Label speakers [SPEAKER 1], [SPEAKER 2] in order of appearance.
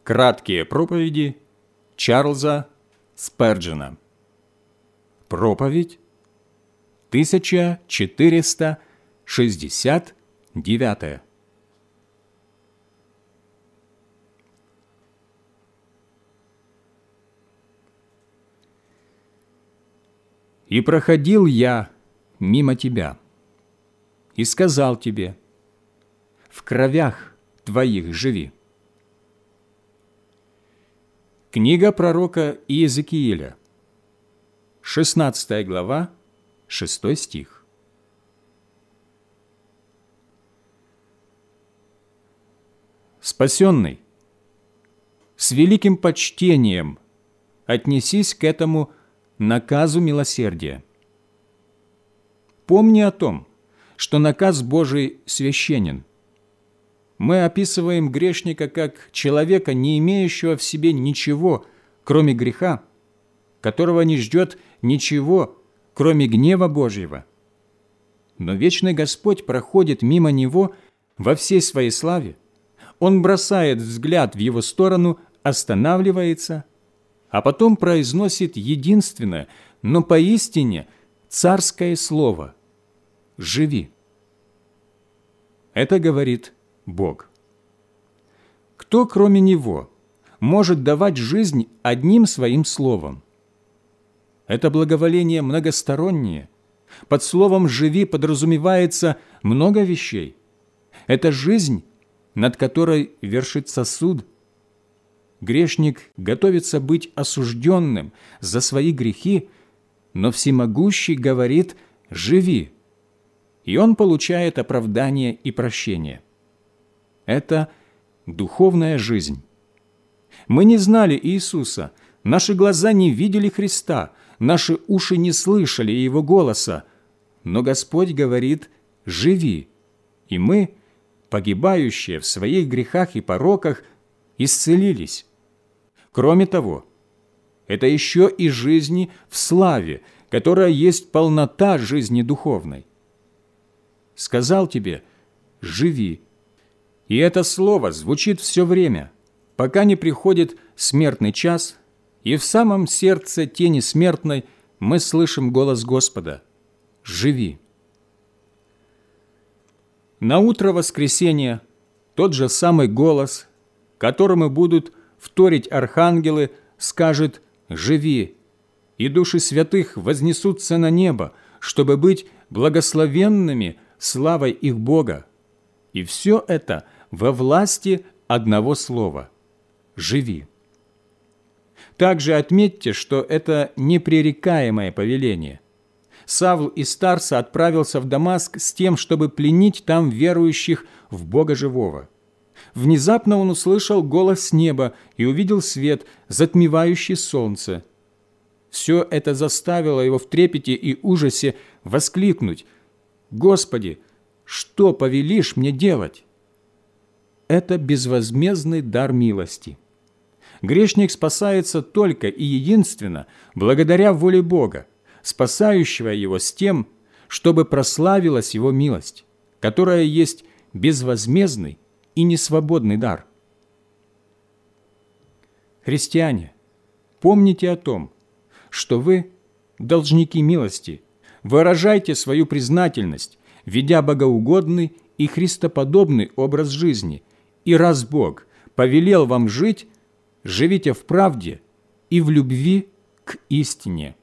[SPEAKER 1] Краткие проповеди Чарльза Сперджена. Проповедь 1469. «И проходил я мимо тебя, и сказал тебе: в кровях твоих живи». Книга пророка Иезекииля, 16 глава, 6 стих. Спасенный, с великим почтением отнесись к этому наказу милосердия. Помни о том, что наказ Божий священен. Мы описываем грешника как человека, не имеющего в себе ничего, кроме греха, которого не ждет ничего, кроме гнева Божьего. Но вечный Господь проходит мимо него во всей своей славе. Он бросает взгляд в его сторону, останавливается, а потом произносит единственное, но поистине царское слово: «Живи». Это говорит Бог. Кто, кроме Него, может давать жизнь одним своим словом? Это благоволение многостороннее. Под словом «живи» подразумевается много вещей. Это жизнь, над которой вершится суд. Грешник готовится быть осужденным за свои грехи, но Всемогущий говорит «живи», и он получает оправдание и прощение. Это духовная жизнь. Мы не знали Иисуса, наши глаза не видели Христа, наши уши не слышали Его голоса, но Господь говорит «живи», и мы, погибающие в своих грехах и пороках, исцелились. Кроме того, это еще и жизни в славе, которая есть полнота жизни духовной. Сказал тебе «живи», и это слово звучит все время, пока не приходит смертный час, и в самом сердце тени смертной мы слышим голос Господа «живи». На утро воскресения тот же самый голос, которому будут вторить архангелы, скажет «живи», и души святых вознесутся на небо, чтобы быть благословенными славой их Бога. И все это во власти одного слова «живи». Также отметьте, что это непререкаемое повеление. Савл из Тарса отправился в Дамаск с тем, чтобы пленить там верующих в Бога живого. Внезапно он услышал голос с неба и увидел свет, затмевающий солнце. Все это заставило его в трепете и ужасе воскликнуть: «Господи, что повелишь мне делать?» Это безвозмездный дар милости. Грешник спасается только и единственно благодаря воле Бога, спасающего его с тем, чтобы прославилась его милость, которая есть безвозмездный и несвободный дар. Христиане, помните о том, что вы должники милости, выражайте свою признательность, ведя богоугодный и христоподобный образ жизни, и раз Бог повелел вам жить, живите в правде и в любви к истине.